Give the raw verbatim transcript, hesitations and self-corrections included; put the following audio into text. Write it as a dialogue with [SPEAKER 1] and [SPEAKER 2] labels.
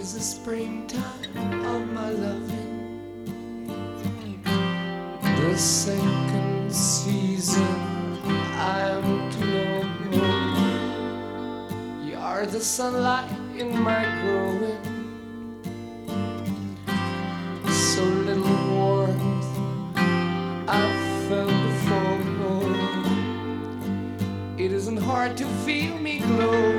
[SPEAKER 1] is the springtime of my loving, the second season I am to know. You are the sunlight in my growing, so little warmth I've felt before. It isn't hard to feel me glow.